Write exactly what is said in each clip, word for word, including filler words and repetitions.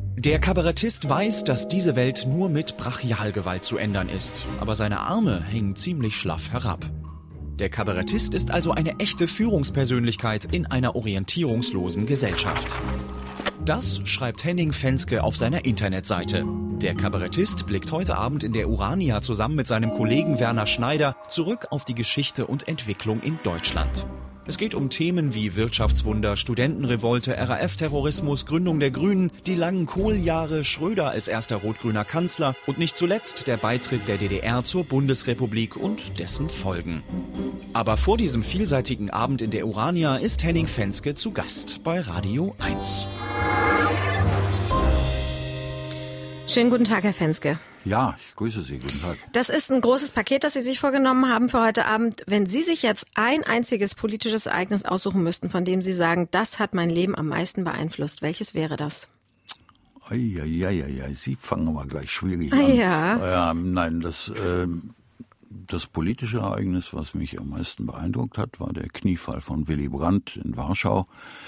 Der Kabarettist weiß, dass diese Welt nur mit Brachialgewalt zu ändern ist, aber seine Arme hängen ziemlich schlaff herab. Der Kabarettist ist also eine echte Führungspersönlichkeit in einer orientierungslosen Gesellschaft. Das schreibt Henning Fenske auf seiner Internetseite. Der Kabarettist blickt heute Abend in der Urania zusammen mit seinem Kollegen Werner Schneider zurück auf die Geschichte und Entwicklung in Deutschland. Es geht um Themen wie Wirtschaftswunder, Studentenrevolte, R A F-Terrorismus, Gründung der Grünen, die langen Kohljahre, Schröder als erster rot-grüner Kanzler und nicht zuletzt der Beitritt der D D R zur Bundesrepublik und dessen Folgen. Aber vor diesem vielseitigen Abend in der Urania ist Henning Fenske zu Gast bei Radio eins. Schönen guten Tag, Herr Fenske. Ja, ich grüße Sie. Guten Tag. Das ist ein großes Paket, das Sie sich vorgenommen haben für heute Abend. Wenn Sie sich jetzt ein einziges politisches Ereignis aussuchen müssten, von dem Sie sagen, das hat mein Leben am meisten beeinflusst, welches wäre das? Eieieiei, Sie fangen aber gleich schwierig ah, an. Ja. Ja, nein, das, äh, das politische Ereignis, was mich am meisten beeindruckt hat, war der Kniefall von Willy Brandt in Warschau.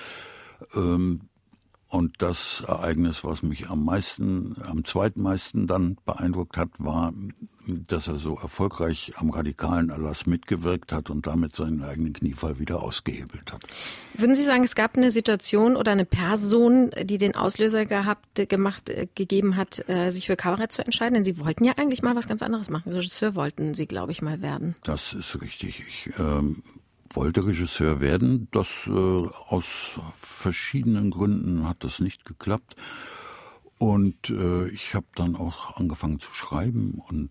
Ähm, Und das Ereignis, was mich am meisten, am zweitmeisten dann beeindruckt hat, war, dass er so erfolgreich am radikalen Erlass mitgewirkt hat und damit seinen eigenen Kniefall wieder ausgehebelt hat. Würden Sie sagen, es gab eine Situation oder eine Person, die den Auslöser gehabt, gemacht, gegeben hat, sich für Kabarett zu entscheiden? Denn Sie wollten ja eigentlich mal was ganz anderes machen. Regisseur wollten Sie, glaube ich, mal werden. Das ist richtig. Ich ähm, wollte Regisseur werden. Das äh, aus verschiedenen Gründen hat das nicht geklappt. Und äh, ich habe dann auch angefangen zu schreiben und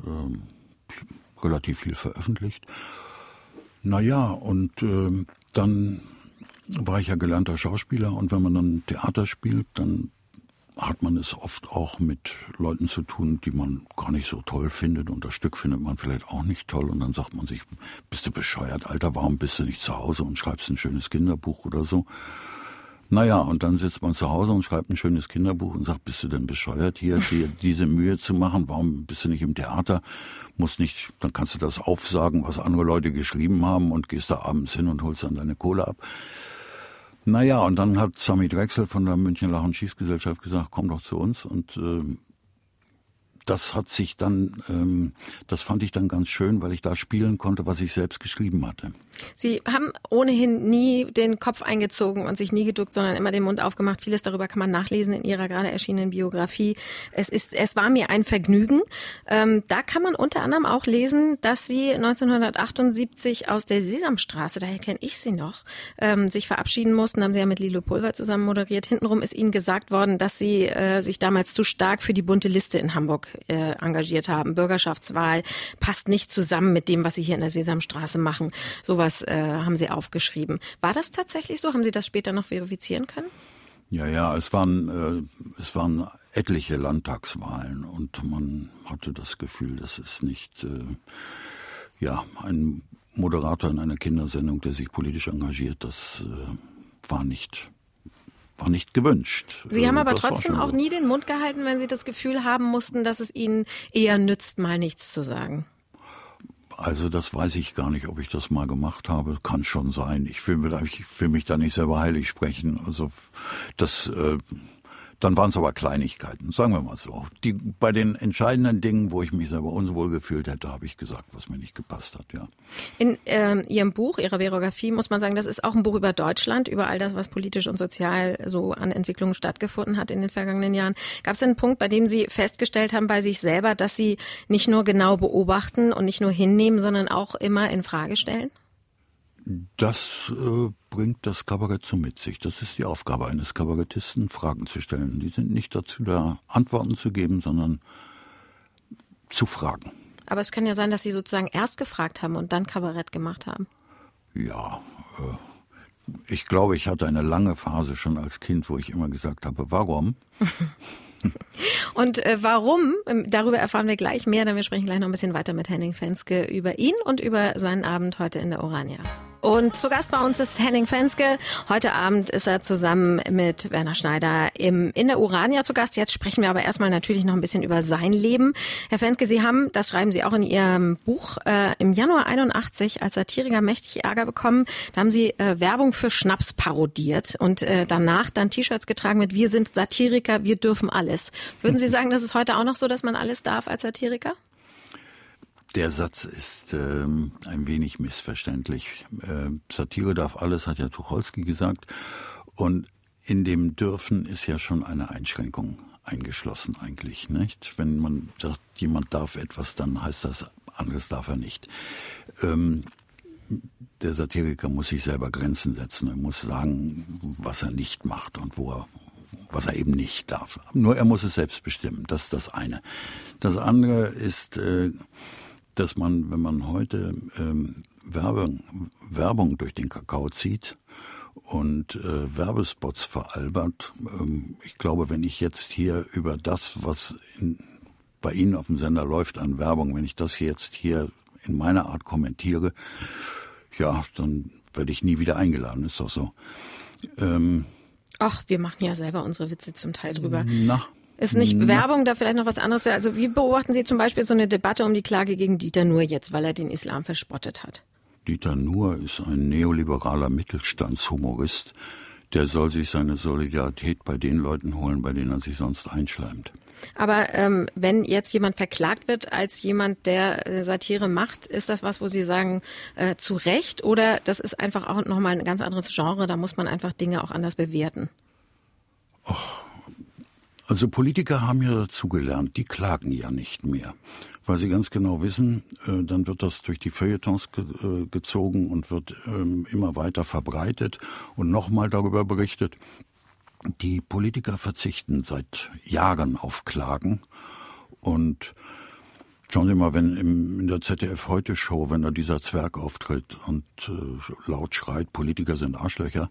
äh, relativ viel veröffentlicht. Naja, und äh, dann war ich ja gelernter Schauspieler und wenn man dann Theater spielt, dann hat man es oft auch mit Leuten zu tun, die man gar nicht so toll findet und das Stück findet man vielleicht auch nicht toll und dann sagt man sich, bist du bescheuert, Alter, warum bist du nicht zu Hause und schreibst ein schönes Kinderbuch oder so? Naja, und dann sitzt man zu Hause und schreibt ein schönes Kinderbuch und sagt, bist du denn bescheuert, hier dir diese Mühe zu machen, warum bist du nicht im Theater, musst nicht, dann kannst du das aufsagen, was andere Leute geschrieben haben und gehst da abends hin und holst dann deine Kohle ab. Naja, und dann hat Sami Drechsel von der München Lach- und Schießgesellschaft gesagt, komm doch zu uns. Und äh, das hat sich dann, ähm, das fand ich dann ganz schön, weil ich da spielen konnte, was ich selbst geschrieben hatte. Sie haben ohnehin nie den Kopf eingezogen und sich nie geduckt, sondern immer den Mund aufgemacht. Vieles darüber kann man nachlesen in Ihrer gerade erschienenen Biografie. Es ist, es war mir ein Vergnügen. Ähm, da kann man unter anderem auch lesen, dass Sie neunzehnhundertachtundsiebzig aus der Sesamstraße, daher kenne ich Sie noch, ähm, sich verabschieden mussten. Haben Sie ja mit Lilo Pulver zusammen moderiert. Hintenrum ist Ihnen gesagt worden, dass Sie äh, sich damals zu stark für die bunte Liste in Hamburg äh, engagiert haben. Bürgerschaftswahl passt nicht zusammen mit dem, was Sie hier in der Sesamstraße machen. Sowas Was äh, haben Sie aufgeschrieben. War das tatsächlich so? Haben Sie das später noch verifizieren können? Ja, ja, es waren, äh, es waren etliche Landtagswahlen und man hatte das Gefühl, das ist nicht äh, ja, ein Moderator in einer Kindersendung, der sich politisch engagiert, das äh, war nicht war nicht gewünscht. Sie haben aber das trotzdem auch nie den Mund gehalten, wenn Sie das Gefühl haben mussten, dass es Ihnen eher nützt, mal nichts zu sagen. Also das weiß ich gar nicht, ob ich das mal gemacht habe. Kann schon sein. Ich will, ich will mich da nicht selber heilig sprechen. Also das, äh, dann waren es aber Kleinigkeiten, sagen wir mal so. Die, bei den entscheidenden Dingen, wo ich mich selber unwohl gefühlt hätte, habe ich gesagt, was mir nicht gepasst hat. Ja. In ähm, Ihrem Buch, Ihrer Biografie, muss man sagen, das ist auch ein Buch über Deutschland, über all das, was politisch und sozial so an Entwicklungen stattgefunden hat in den vergangenen Jahren. Gab es einen Punkt, bei dem Sie festgestellt haben bei sich selber, dass Sie nicht nur genau beobachten und nicht nur hinnehmen, sondern auch immer in Frage stellen? Das äh, bringt das Kabarett so mit sich. Das ist die Aufgabe eines Kabarettisten, Fragen zu stellen. Die sind nicht dazu da, Antworten zu geben, sondern zu fragen. Aber es kann ja sein, dass Sie sozusagen erst gefragt haben und dann Kabarett gemacht haben. Ja, äh, ich glaube, ich hatte eine lange Phase schon als Kind, wo ich immer gesagt habe, warum? Und äh, warum, darüber erfahren wir gleich mehr, denn wir sprechen gleich noch ein bisschen weiter mit Henning Fenske über ihn und über seinen Abend heute in der Urania. Und zu Gast bei uns ist Henning Fenske. Heute Abend ist er zusammen mit Werner Schneider im, in der Urania zu Gast. Jetzt sprechen wir aber erstmal natürlich noch ein bisschen über sein Leben. Herr Fenske, Sie haben, das schreiben Sie auch in Ihrem Buch, äh, im Januar einundachtzig als Satiriker mächtig Ärger bekommen. Da haben Sie äh, Werbung für Schnaps parodiert und äh, danach dann T-Shirts getragen mit "Wir sind Satiriker, wir dürfen alles". Würden Sie sagen, das ist heute auch noch so, dass man alles darf als Satiriker? Der Satz ist ähm, ein wenig missverständlich. Äh, Satire darf alles, hat ja Tucholsky gesagt. Und in dem Dürfen ist ja schon eine Einschränkung eingeschlossen eigentlich, nicht? Wenn man sagt, jemand darf etwas, dann heißt das, anderes darf er nicht. Ähm, der Satiriker muss sich selber Grenzen setzen. Er muss sagen, was er nicht macht und wo er, was er eben nicht darf. Nur er muss es selbst bestimmen. Das ist das eine. Das andere ist, äh, dass man, wenn man heute ähm, Werbung, Werbung durch den Kakao zieht und äh, Werbespots veralbert, ähm, ich glaube, wenn ich jetzt hier über das, was in, bei Ihnen auf dem Sender läuft an Werbung, wenn ich das hier jetzt hier in meiner Art kommentiere, ja, dann werde ich nie wieder eingeladen, ist doch so. Ähm, Ach, wir machen ja selber unsere Witze zum Teil drüber. Na. Ist nicht Werbung da vielleicht noch was anderes? Also wie beobachten Sie zum Beispiel so eine Debatte um die Klage gegen Dieter Nuhr jetzt, weil er den Islam verspottet hat? Dieter Nuhr ist ein neoliberaler Mittelstandshumorist. Der soll sich seine Solidarität bei den Leuten holen, bei denen er sich sonst einschleimt. Aber ähm, wenn jetzt jemand verklagt wird als jemand, der äh, Satire macht, ist das was, wo Sie sagen, äh, zu Recht? Oder das ist einfach auch nochmal ein ganz anderes Genre, da muss man einfach Dinge auch anders bewerten? Och. Also Politiker haben ja dazugelernt, die klagen ja nicht mehr, weil sie ganz genau wissen, äh, dann wird das durch die Feuilletons ge äh, gezogen und wird ähm, immer weiter verbreitet und nochmal darüber berichtet. Die Politiker verzichten seit Jahren auf Klagen und schauen Sie mal, wenn im, in der Z D F-Heute-Show, wenn da dieser Zwerg auftritt und äh, laut schreit, Politiker sind Arschlöcher,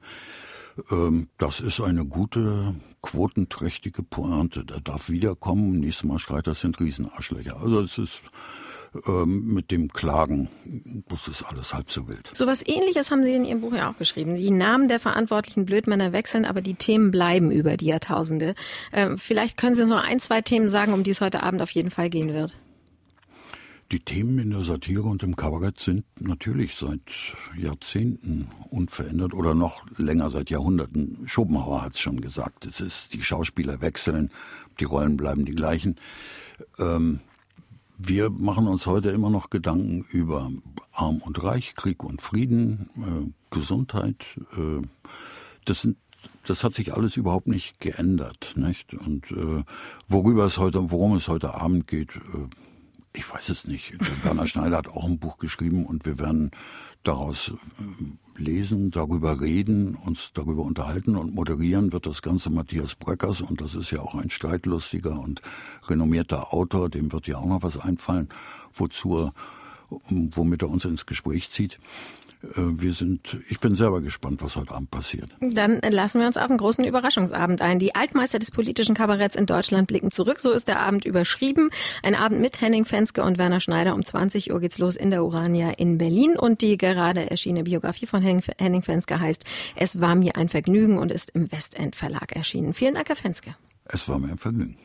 das ist eine gute, quotenträchtige Pointe. Der darf wiederkommen, nächstes Mal schreit, das sind Riesenarschlöcher. Also es ist ähm, mit dem Klagen, das ist alles halb so wild. So was Ähnliches haben Sie in Ihrem Buch ja auch geschrieben. Die Namen der verantwortlichen Blödmänner wechseln, aber die Themen bleiben über die Jahrtausende. Ähm, vielleicht können Sie uns noch ein, zwei Themen sagen, um die es heute Abend auf jeden Fall gehen wird. Die Themen in der Satire und im Kabarett sind natürlich seit Jahrzehnten unverändert oder noch länger, seit Jahrhunderten. Schopenhauer hat es schon gesagt, es ist, die Schauspieler wechseln, die Rollen bleiben die gleichen. Ähm, wir machen uns heute immer noch Gedanken über Arm und Reich, Krieg und Frieden, äh, Gesundheit. Äh, das sind Das hat sich alles überhaupt nicht geändert, nicht? Und äh, worüber es heute, worum es heute Abend geht, äh, ich weiß es nicht. Werner Schneider hat auch ein Buch geschrieben und wir werden daraus lesen, darüber reden, uns darüber unterhalten und moderieren wird das Ganze Matthias Bröckers und das ist ja auch ein streitlustiger und renommierter Autor, dem wird ja auch noch was einfallen, wozu er, womit er uns ins Gespräch zieht. Wir sind, ich bin selber gespannt, was heute Abend passiert. Dann lassen wir uns auf einen großen Überraschungsabend ein. Die Altmeister des politischen Kabaretts in Deutschland blicken zurück. So ist der Abend überschrieben. Ein Abend mit Henning Fenske und Werner Schneider. Um zwanzig Uhr geht's los in der Urania in Berlin. Und die gerade erschienene Biografie von Henning Fenske heißt "Es war mir ein Vergnügen" und ist im Westend Verlag erschienen. Vielen Dank, Herr Fenske. Es war mir ein Vergnügen.